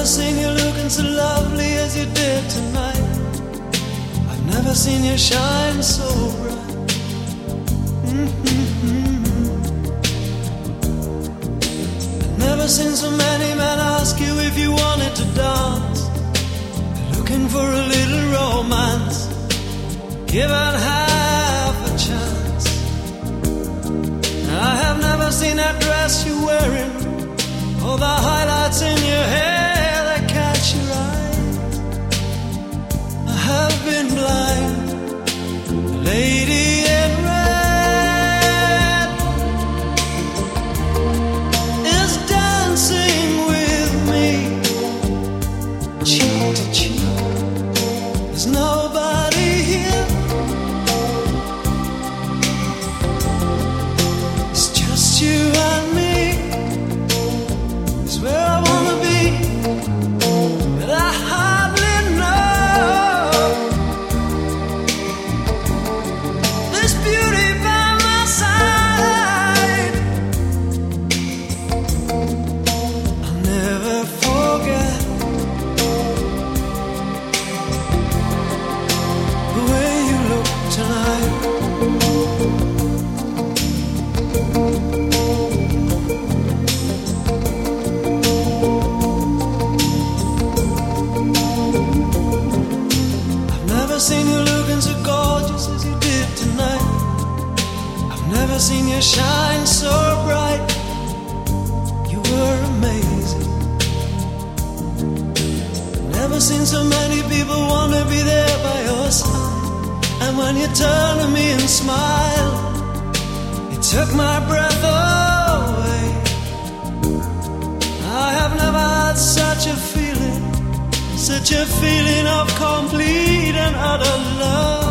never seen you looking so lovely as you did tonight. I've never seen you shine so bright. I've never seen so many men ask you if you wanted to dance. They're looking for a little romance, given half a chance. I have never seen that dress you're wearing, or the highlights in your hair that catch your eyes. I have been blind, lady in red is dancing with me, cheek to cheek. There's nobody here, it's just you and me. Where I wanna be, but I hardly know. This beauty by my side, I'll never forget the way you look tonight. Seen you looking so gorgeous as you did tonight. I've never seen you shine so bright. You were amazing. Never seen so many people want to be there by your side. And when you turn to me and smile, it took my breath away. I have never had such a feeling of complete and utter love.